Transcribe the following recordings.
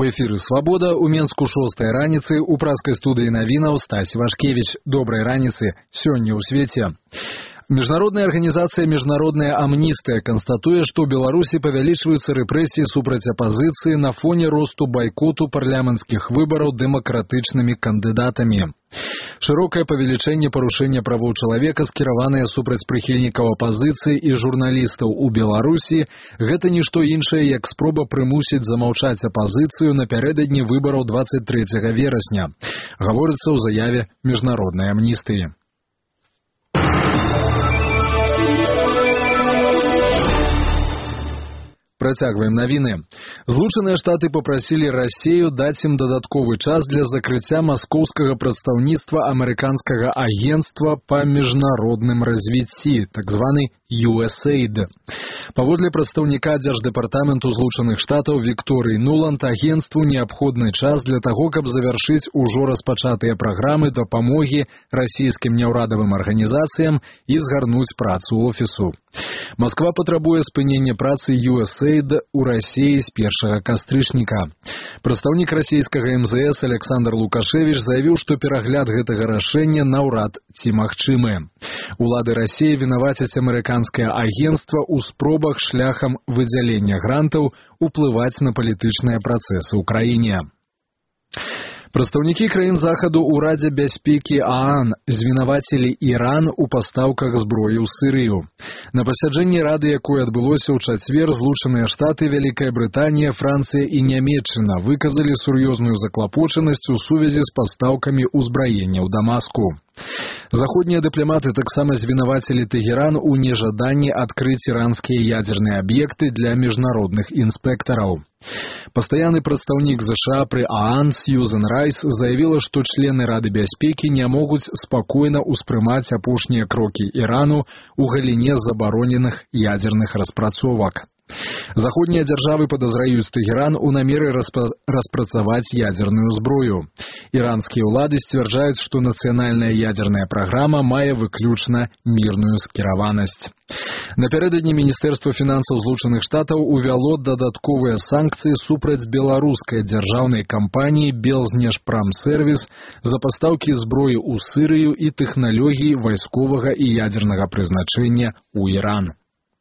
У эфіры «Свабода» у Менску 6 раніцы у праскай студыі навінаў Стась Вашкевич. Добрай раніцы. Сёння ў свеце. Международная организация «Международная амнистия» констатует, что в Беларуси повеличиваются репрессии супраць оппозиции на фоне росту бойкоту парламентских выборов демократичными кандидатами. Широкое повеличение порушения правоў человека, скіраванае супраць прыхільнікаў апозіцыі і журналістаў у Беларусі, гэта нішто іншае, як спроба прымусіць замаўчаць апозіцыю напярэдадні выбораў 23 верасня, гаворыцца ў заяве Международной амнистии. Працягваем навіны. Злучаныя Штаты папрасілі Расію даць ім дадатковы час для закрыцця маскоўскага прадстаўніцтва амерыканскага агенцтва па міжнародным развіцці, так званы USAID. Паводле прадстаўніка Дзярждэпартаменту Злучаных Штатаў Вікторыі Нуланд, агенцтву неабходны час для таго, каб завяршыць ужо распачатыя праграмы дапамогі расійскім няўрадавым арганізацыям і згарнуць працу офісу. Москва патрабуе спынення працы USAID у Расіі з 1 кастрычніка. Прадстаўнік расійскага МЗС Александр Лукашевич заявіў, што перагляд гэтага рашэння наўрад ці магчымы. Улады Расіі вінавацяць амерыканскае агенцтва ў спробах шляхам выдзялення грантаў уплываць на палітычныя працэсы ў краіне. Прадстаўнікі краін Захаду ў Радзе бяспекі ААН звінавацілі Іран у пастаўках зброі ў Сірыю. На пасяджэнні Рады, якое адбылося ў чацвер, Злучаныя Штаты, Вялікая Брытанія, Францыя і Нямецчына выказалі сур'ёзную заклапочанасць у сувязі з пастаўкамі ўзбраення ў Дамаску. Заходнія дыпламаты таксама звінавацілі Тэгеран у нежаданні адкрыць іранскія ядзерныя аб'екты для міжнародных інспектараў. Пастаянны прадстаўнік США пры ААН Сьюзен Райс заявіла, што члены Рады бяспекі не могуць спакойна ўспрымаць апошнія крокі Ірану ў галіне забароненых ядзерных распрацовак. Заходнія дзяржавы падазраюць Тэгеран у намеры распрацаваць ядзерную зброю. Іранскія ўлады сцвярджаюць, што нацыянальная ядзерная праграма мае выключна мірную скіраванасць. Напярэдадні Міністэрства фінансаў Злучаных Штатаў увяло дадатковыя санкцыі супраць беларускай дзяржаўнай кампаніі Белзнешпрамсервіс за пастаўкі зброі ў Сірыю і тэхналогій вайсковага і ядзернага прызначэння ў Іран.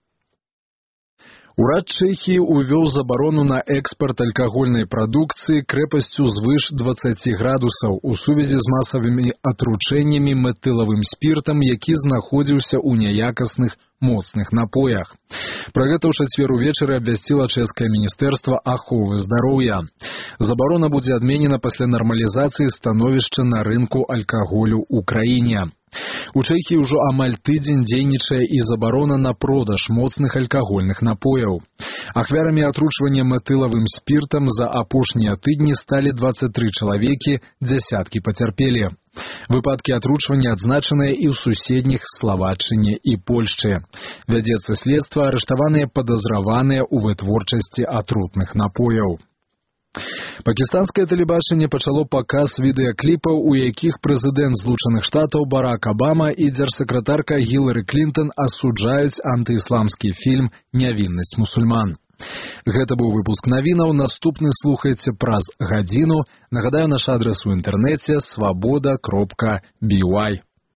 Урад Чэхіі увёў забарону на экспарт алкагольнай прадукцыі крэпасцю звыш 20 градусаў у сувязі з масавымі атручэннямі метылавым спіртам, які знаходзіўся ў няякасных моцных напоях. Пра гэта ў чацвер увечары абвясціла чэшскае міністэрства аховы здароўя. Забарона будзе адменена пасля нармалізацыі становішча на рынку алкаголю ў краіне. У Чэхіі ўжо амаль тыдзень дзейнічае і забарона на продаж моцных алкагольных напояў. Ахвярамі атручвання метылавым спіртам за апошнія тыдні сталі 23 чалавекі, дзясяткі пацярпелі. Выпадкі атручвання адзначаныя і ў суседніх Славаччыне і Польшчы. Вядзецца следства, арыштаваныя падазраваныя ў вытворчасці атрутных напояў. Пакістанскае тэлебачанне пачало паказ відэакліпаў, у якіх прэзідэнт Злучаных Штатаў Барак Абама і дзяржсакратарка Гілары Клінтон асуджаюць антыісламскі фільм «Нявіннасць мусульман». Гэта быў выпуск навінаў. Наступны слухайце праз гадзіну. Нагадаю, наш адрас у інтэрнэце свабода.by.